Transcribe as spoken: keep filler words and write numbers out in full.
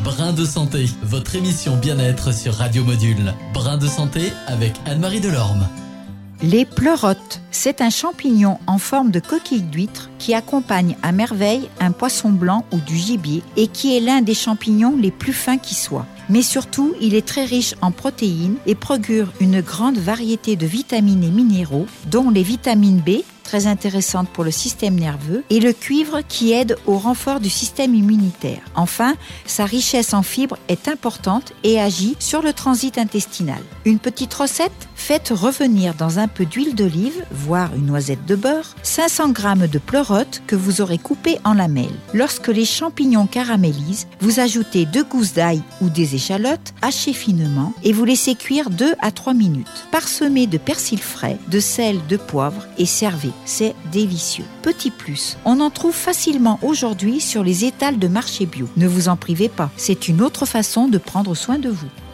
Brin de santé, votre émission bien-être sur Radio Module. Brin de santé avec Anne-Marie Delorme. Les pleurotes, c'est un champignon en forme de coquille d'huître qui accompagne à merveille un poisson blanc ou du gibier et qui est l'un des champignons les plus fins qui soient. Mais surtout, il est très riche en protéines et procure une grande variété de vitamines et minéraux, dont les vitamines B, très intéressantes pour le système nerveux, et le cuivre qui aide au renfort du système immunitaire. Enfin, sa richesse en fibres est importante et agit sur le transit intestinal. Une petite recette? Faites revenir dans un peu d'huile d'olive, voire une noisette de beurre, cinq cents grammes de pleurotes que vous aurez coupées en lamelles. Lorsque les champignons caramélisent, vous ajoutez deux gousses d'ail ou des échalotes hachées finement et vous laissez cuire deux à trois minutes. Parsemez de persil frais, de sel, de poivre et servez. C'est délicieux. Petit plus, on en trouve facilement aujourd'hui sur les étals de marché bio. Ne vous en privez pas, c'est une autre façon de prendre soin de vous.